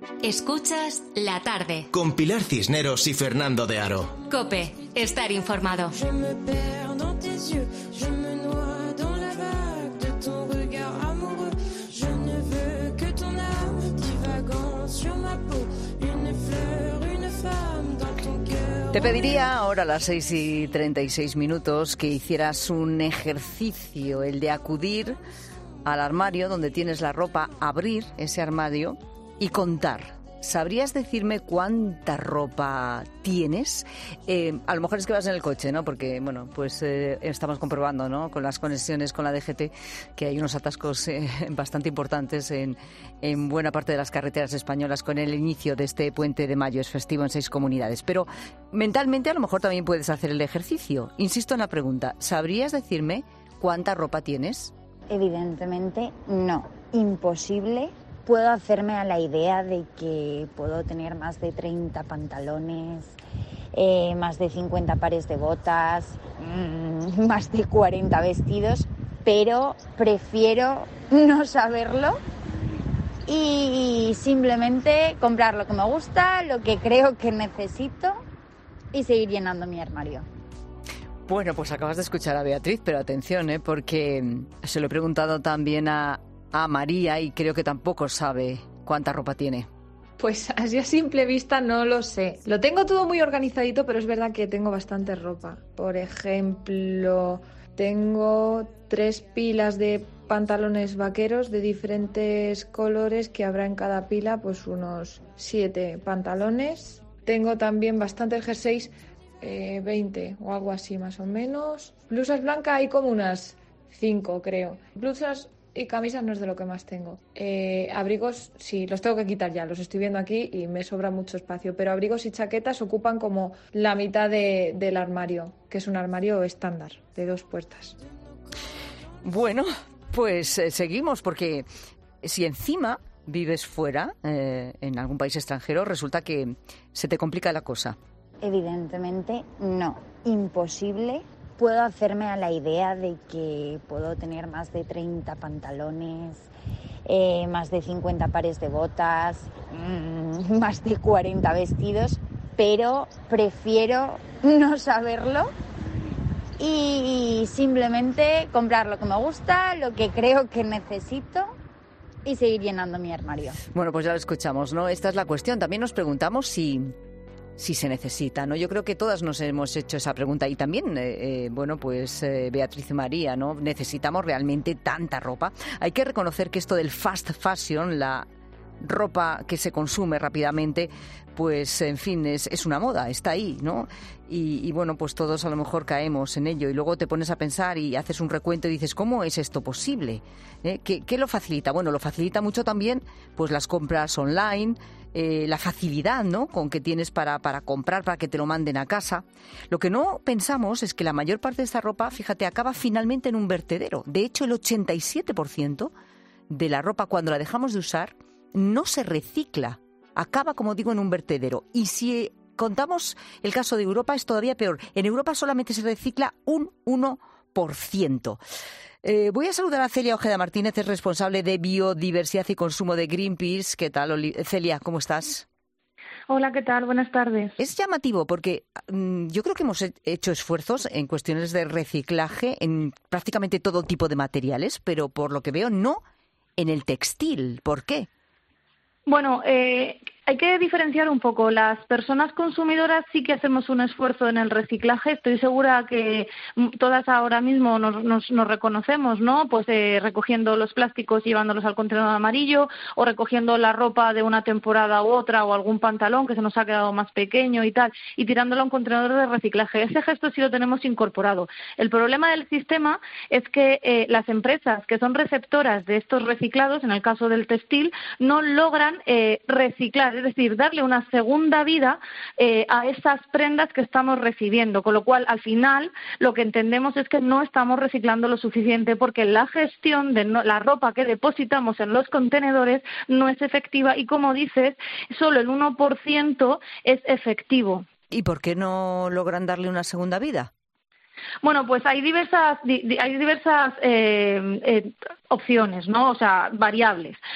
Escuchas La Tarde. Con Pilar Cisneros y Fernando de Aro. COPE. Estar informado. Te pediría ahora a las 6:36 que hicieras un ejercicio, el de acudir al armario donde tienes la ropa, abrir ese armario y contar. ¿Sabrías decirme cuánta ropa tienes? A lo mejor es que vas en el coche, ¿no? Porque, bueno, pues estamos comprobando, ¿no? Con las conexiones con la DGT que hay unos atascos bastante importantes en buena parte de las carreteras españolas con el inicio de este puente de mayo. Es festivo en 6 comunidades. Pero mentalmente a lo mejor también puedes hacer el ejercicio. Insisto en la pregunta. ¿Sabrías decirme cuánta ropa tienes? Evidentemente no. Imposible. Puedo hacerme a la idea de que puedo tener más de 30 pantalones, más de 50 pares de botas, más de 40 vestidos, pero prefiero no saberlo y simplemente comprar lo que me gusta, lo que creo que necesito y seguir llenando mi armario. Bueno, pues acabas de escuchar a Beatriz, pero atención, porque se lo he preguntado también a María y creo que tampoco sabe cuánta ropa tiene. Pues así a simple vista no lo sé. Lo tengo todo muy organizadito, pero es verdad que tengo bastante ropa. Por ejemplo, tengo 3 pilas de pantalones vaqueros de diferentes colores que habrá en cada pila, pues unos 7 pantalones. Tengo también bastantes jerseys, 20 o algo así más o menos. Blusas blancas hay como unas 5, creo. Blusas y camisas no es de lo que más tengo. Abrigos, sí, los tengo que quitar ya, los estoy viendo aquí y me sobra mucho espacio, pero abrigos y chaquetas ocupan como la mitad del armario, que es un armario estándar, de 2 puertas. Bueno, pues seguimos, porque si encima vives fuera, en algún país extranjero, resulta que se te complica la cosa. Evidentemente no. Imposible. Puedo hacerme a la idea de que puedo tener más de 30 pantalones, más de 50 pares de botas, más de 40 vestidos, pero prefiero no saberlo y simplemente comprar lo que me gusta, lo que creo que necesito y seguir llenando mi armario. Bueno, pues ya lo escuchamos, ¿no? Esta es la cuestión. También nos preguntamos si se necesita, ¿no? Yo creo que todas nos hemos hecho esa pregunta y también, Beatriz y María, ¿no? ¿Necesitamos realmente tanta ropa? Hay que reconocer que esto del fast fashion, la ropa que se consume rápidamente, pues en fin, es una moda, está ahí, ¿no? Y bueno, pues todos a lo mejor caemos en ello y luego te pones a pensar y haces un recuento y dices, ¿cómo es esto posible? ¿Qué lo facilita? Bueno, lo facilita mucho también pues las compras online, la facilidad, ¿no?, con que tienes para comprar, para que te lo manden a casa. Lo que no pensamos es que la mayor parte de esta ropa, fíjate, acaba finalmente en un vertedero. De hecho, el 87% de la ropa, cuando la dejamos de usar, no se recicla. Acaba, como digo, en un vertedero. Y si contamos el caso de Europa, es todavía peor. En Europa solamente se recicla un 1%. Voy a saludar a Celia Ojeda Martínez, es responsable de Biodiversidad y Consumo de Greenpeace. ¿Qué tal, Celia? ¿Cómo estás? Hola, ¿qué tal? Buenas tardes. Es llamativo porque yo creo que hemos hecho esfuerzos en cuestiones de reciclaje en prácticamente todo tipo de materiales, pero por lo que veo no en el textil. ¿Por qué? Bueno, hay que diferenciar un poco. Las personas consumidoras sí que hacemos un esfuerzo en el reciclaje. Estoy segura que todas ahora mismo nos reconocemos, ¿no? Pues recogiendo los plásticos y llevándolos al contenedor amarillo, o recogiendo la ropa de una temporada u otra, o algún pantalón que se nos ha quedado más pequeño y tal, y tirándolo a un contenedor de reciclaje. Ese gesto sí lo tenemos incorporado. El problema del sistema es que las empresas que son receptoras de estos reciclados, en el caso del textil, no logran reciclar, es decir, darle una segunda vida a esas prendas que estamos recibiendo, con lo cual al final lo que entendemos es que no estamos reciclando lo suficiente porque la gestión de la ropa que depositamos en los contenedores no es efectiva y, como dices, solo el 1% es efectivo. ¿Y por qué no logran darle una segunda vida? Bueno, pues hay diversas opciones, ¿no? O sea, variables.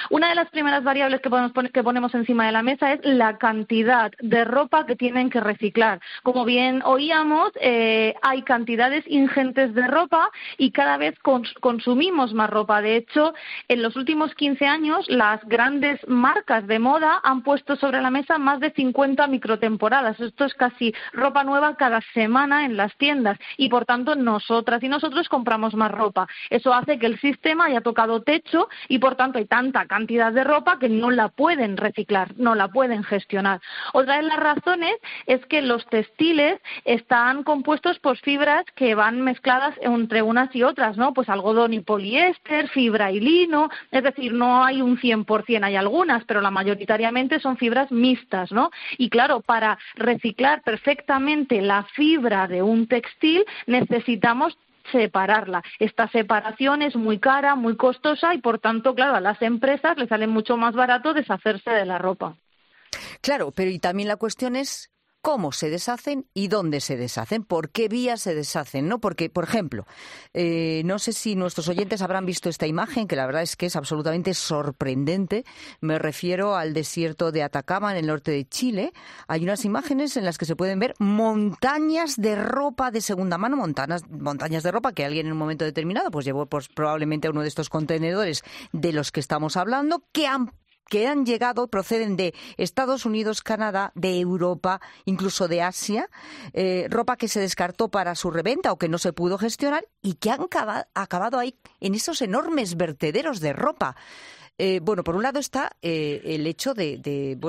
Una de las primeras variables que ponemos encima de la mesa es la cantidad de ropa que tienen que reciclar. Como bien oíamos, hay cantidades ingentes de ropa y cada vez consumimos más ropa. De hecho, en los últimos 15 años, las grandes marcas de moda han puesto sobre la mesa más de 50 microtemporadas. Esto es casi ropa nueva cada semana en las tiendas y, por tanto, nosotras y nosotros compramos más ropa. Eso hace que el sistema haya tocado techo y, por tanto, hay tanta cantidad de ropa que no la pueden reciclar, no la pueden gestionar. Otra de las razones es que los textiles están compuestos por fibras que van mezcladas entre unas y otras, ¿no? Pues algodón y poliéster, fibra y lino, es decir, no hay un 100%, hay algunas, pero la mayoritariamente son fibras mixtas, ¿no? Y claro, para reciclar perfectamente la fibra de un textil necesitamos separarla. Esta separación es muy cara, muy costosa y, por tanto, claro, a las empresas les sale mucho más barato deshacerse de la ropa. Claro, pero y también la cuestión es cómo se deshacen y dónde se deshacen, por qué vías se deshacen, ¿no? Porque, por ejemplo, no sé si nuestros oyentes habrán visto esta imagen, que la verdad es que es absolutamente sorprendente. Me refiero al desierto de Atacama, en el norte de Chile. Hay unas imágenes en las que se pueden ver montañas de ropa de segunda mano, montañas de ropa que alguien en un momento determinado pues llevó probablemente a uno de estos contenedores de los que estamos hablando, que han llegado, proceden de Estados Unidos, Canadá, de Europa, incluso de Asia, ropa que se descartó para su reventa o que no se pudo gestionar y que han acabado ahí en esos enormes vertederos de ropa. Bueno, por un lado está el hecho de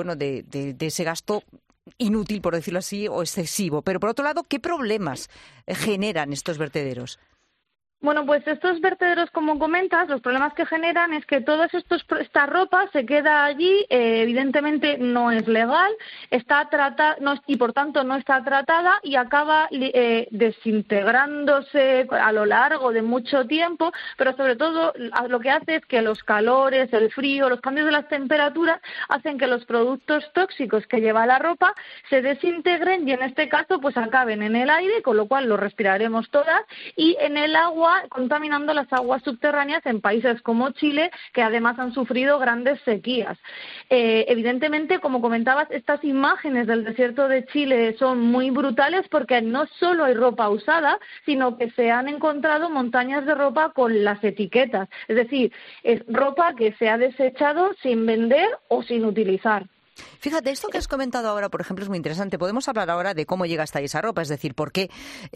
ese gasto inútil, por decirlo así, o excesivo, pero por otro lado, ¿qué problemas generan estos vertederos? Bueno, pues estos vertederos, como comentas, los problemas que generan es que toda esta ropa se queda allí, evidentemente no es legal, está tratada y por tanto no está tratada y acaba desintegrándose a lo largo de mucho tiempo, pero sobre todo lo que hace es que los calores, el frío, los cambios de las temperaturas hacen que los productos tóxicos que lleva la ropa se desintegren y en este caso pues acaben en el aire, con lo cual lo respiraremos todas, y en el agua, contaminando las aguas subterráneas en países como Chile, que además han sufrido grandes sequías. Evidentemente, como comentabas, estas imágenes del desierto de Chile son muy brutales porque no solo hay ropa usada, sino que se han encontrado montañas de ropa con las etiquetas. Es decir, es ropa que se ha desechado sin vender o sin utilizar. Fíjate, esto que has comentado ahora, por ejemplo, es muy interesante. Podemos hablar ahora de cómo llega hasta ahí esa ropa, es decir, por qué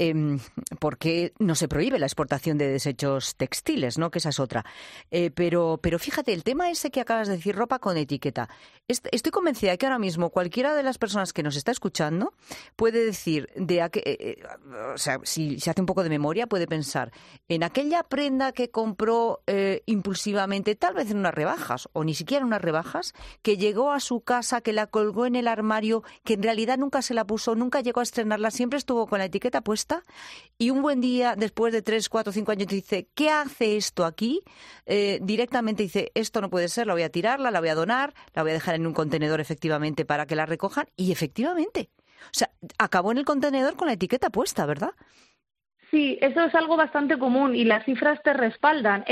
no se prohíbe la exportación de desechos textiles, ¿no? Que esa es otra. Pero fíjate, el tema ese que acabas de decir, ropa con etiqueta. Estoy convencida de que ahora mismo cualquiera de las personas que nos está escuchando puede decir, o sea, si se hace un poco de memoria, puede pensar en aquella prenda que compró impulsivamente, tal vez en unas rebajas, o ni siquiera en unas rebajas, que llegó a su casa, que la colgó en el armario, que en realidad nunca se la puso, nunca llegó a estrenarla, siempre estuvo con la etiqueta puesta y un buen día, después de 3, 4, 5 años, dice, ¿qué hace esto aquí? Directamente dice, esto no puede ser, la voy a tirar, la voy a donar, la voy a dejar en un contenedor efectivamente para que la recojan y efectivamente, o sea, acabó en el contenedor con la etiqueta puesta, ¿verdad? Sí, eso es algo bastante común y las cifras te respaldan.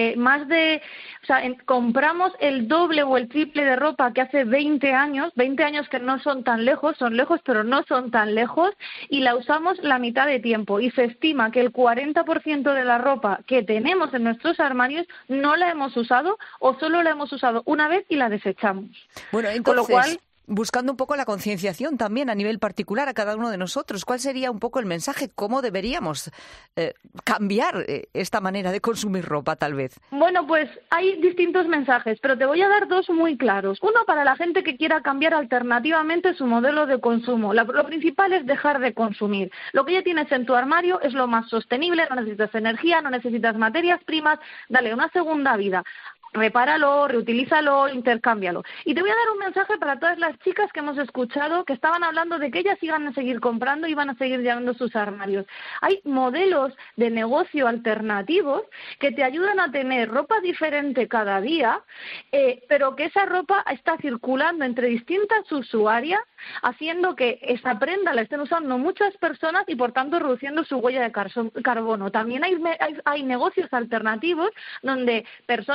Compramos el doble o el triple de ropa que hace 20 años que no son tan lejos, son lejos pero no son tan lejos, y la usamos la mitad de tiempo. Y se estima que el 40% de la ropa que tenemos en nuestros armarios no la hemos usado o solo la hemos usado una vez y la desechamos. Bueno, entonces, con lo cual, buscando un poco la concienciación también a nivel particular a cada uno de nosotros, ¿cuál sería un poco el mensaje? ¿Cómo deberíamos cambiar esta manera de consumir ropa, tal vez? Bueno, pues hay distintos mensajes, pero te voy a dar dos muy claros. Uno para la gente que quiera cambiar alternativamente su modelo de consumo. Lo principal es dejar de consumir. Lo que ya tienes en tu armario es lo más sostenible, no necesitas energía, no necesitas materias primas, dale una segunda vida. Repáralo, reutilízalo, intercámbialo. Y te voy a dar un mensaje para todas las chicas que hemos escuchado que estaban hablando de que ellas iban a seguir comprando y van a seguir llenando sus armarios. Hay modelos de negocio alternativos que te ayudan a tener ropa diferente cada día, pero que esa ropa está circulando entre distintas usuarias, haciendo que esa prenda la estén usando muchas personas y, por tanto, reduciendo su huella de carbono. También hay negocios alternativos donde personas expertas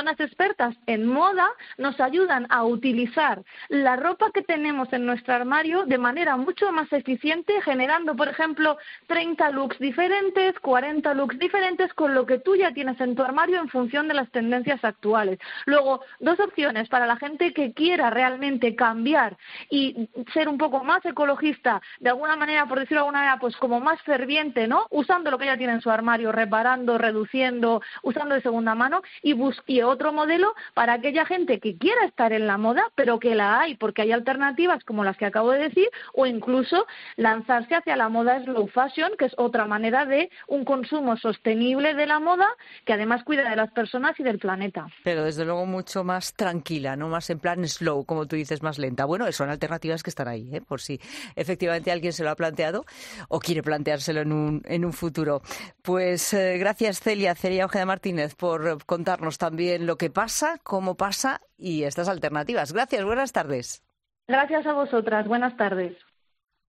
expertas en moda nos ayudan a utilizar la ropa que tenemos en nuestro armario de manera mucho más eficiente, generando, por ejemplo, 30 looks diferentes, 40 looks diferentes con lo que tú ya tienes en tu armario en función de las tendencias actuales. Luego, dos opciones para la gente que quiera realmente cambiar y ser un poco más ecologista, de alguna manera, por decirlo de alguna manera, pues como más ferviente, ¿no? Usando lo que ya tiene en su armario, reparando, reduciendo, usando de segunda mano, y otro modelo para aquella gente que quiera estar en la moda, pero que la hay, porque hay alternativas como las que acabo de decir, o incluso lanzarse hacia la moda slow fashion, que es otra manera de un consumo sostenible de la moda, que además cuida de las personas y del planeta. Pero desde luego mucho más tranquila, no más en plan slow, como tú dices, más lenta. Bueno, son alternativas que están ahí, por si efectivamente alguien se lo ha planteado o quiere planteárselo en un futuro. Pues gracias Celia Ojeda Martínez por contarnos también lo que pasa, cómo pasa y estas alternativas. Gracias, buenas tardes. Gracias a vosotras, buenas tardes.